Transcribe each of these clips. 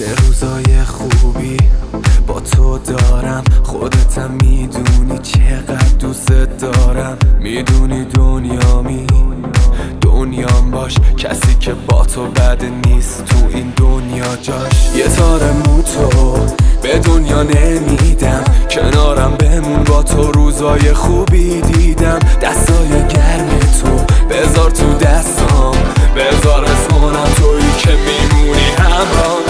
چه روزای خوبی با تو دارم، خودتم میدونی چقدر دوست دارم. میدونی دنیام باش، کسی که با تو بد نیست تو این دنیا جاش. یه تار مو تو به دنیا نمیدم، کنارم بمون با تو روزای خوبی دیدم. دستای گرم تو بذار تو دستام، بذار حس کنم تویی که میمونی همراه.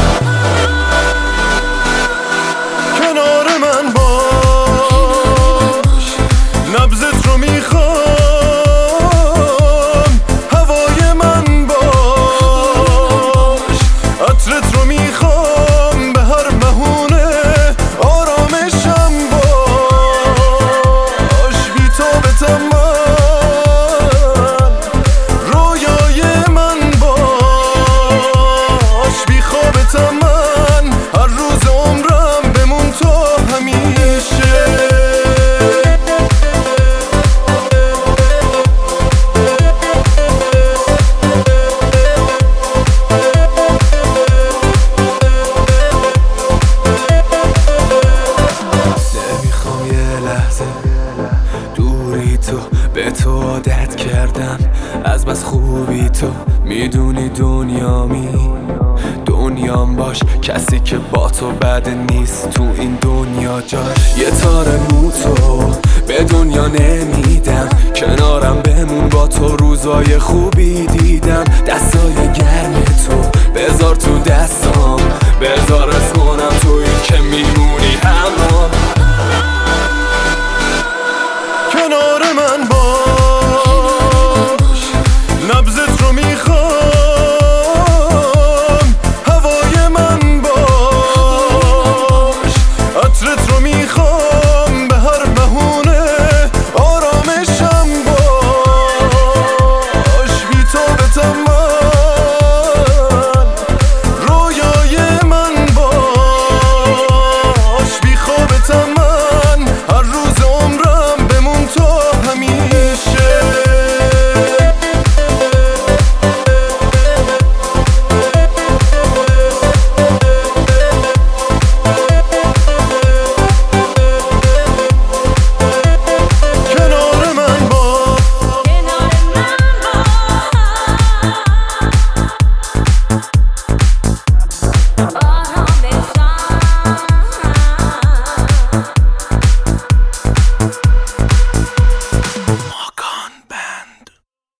کنار من باش، نبضت رو میخوام، هوای من باش، عطرت رو میخوام، به هر بهونه آرامشم باش. بی تو به تمام رویای من باش، بی خوابت من هر روز عمرم بمون تو همیشه. نمیخوام یه لحظه دوری تو، به تو عادت کردم از بس خوبی تو. میدونی دنیام باش، کسی که با تو بد نیست تو این دنیا جاش. یه تار مو تو به دنیا نمیدم، کنارم بمون با تو روزای خوبی دیدم. دستای گرم تو بذار تو دستم،